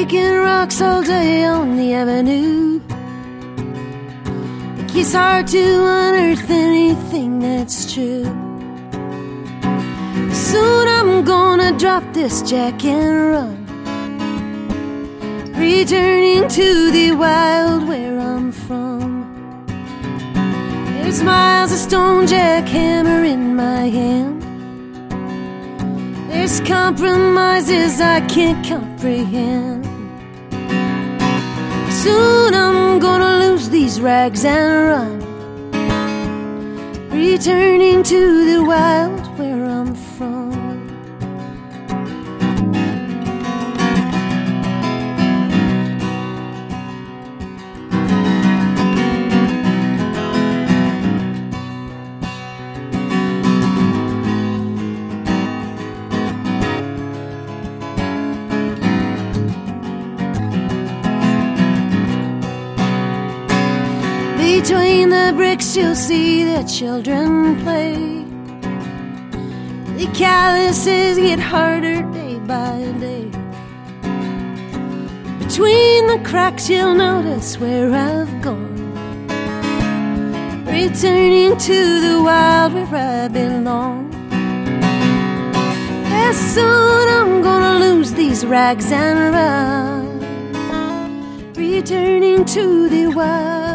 breaking rocks all day on the avenue. It's hard to unearth anything that's true. Soon I'm gonna drop this jack and run, returning to the wild where I'm from. There's miles of stone jackhammer in my hand. There's compromises I can't comprehend. Soon I'm gonna lose these rags and run, returning to the wild where I'm from. Between the bricks you'll see the children play. The calluses get harder day by day. Between the cracks you'll notice where I've gone, returning to the wild where I belong. Yes, soon I'm gonna lose these rags and run, returning to the wild